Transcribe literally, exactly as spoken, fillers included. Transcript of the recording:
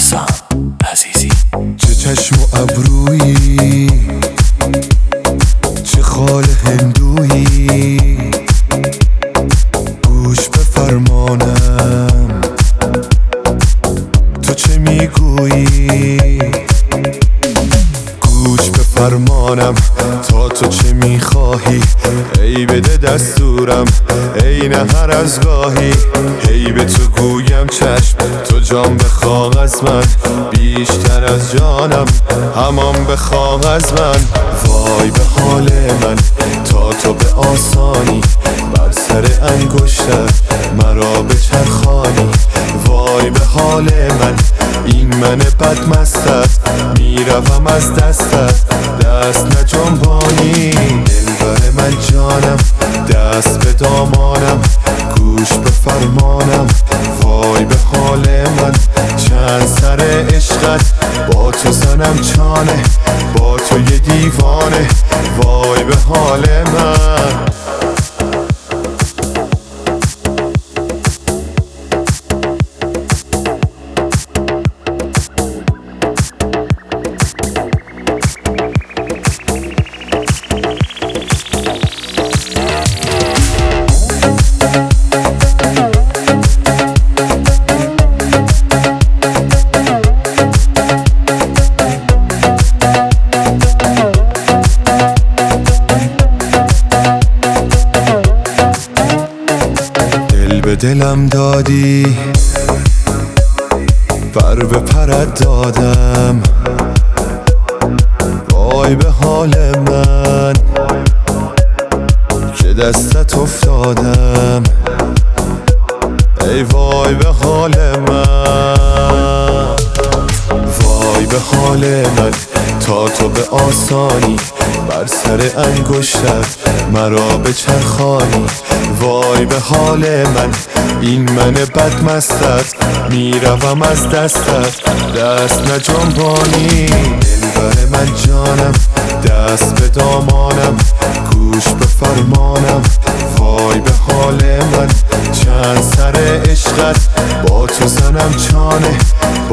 حسام عزیزی. چه چشم و ابرویی، چه خال هندویی، گوش به فرمانم تو چه میگویی، گوش به فرمانم تا تو چه میخواهی، ای بده دستورم ای نه هر از گاهی، ای به تو گویم چشم تو جان بخواه از من، بیشتر از جانم همان بخواه از من. وای به حال من تا تو به آسانی بر سر انگشتت مرا بچرخانی، وای به حال من این من بدمستت میروم از دستت دست نجنبانی. دلبر من جانم دست به دامانم، گوش به فرمانم، وای به حال من چند سر عشقت با تو زنم چانه، با تو یه دیوانه، وای به حال من. به دلم دادی پر به پرت دادم، وای به حال من که دستت افتادم، ای وای به حال من، وای به حال من تا تو به آسانی بر سر انگشتت مرا بچرخانی، وای به حال من این من بدمستت میروم از دستت دست نجنبانی. دلبر من جانم دست به دامانم، گوش به فرمانم، وای به حال من چند سر عشقت با تو زنم چانه،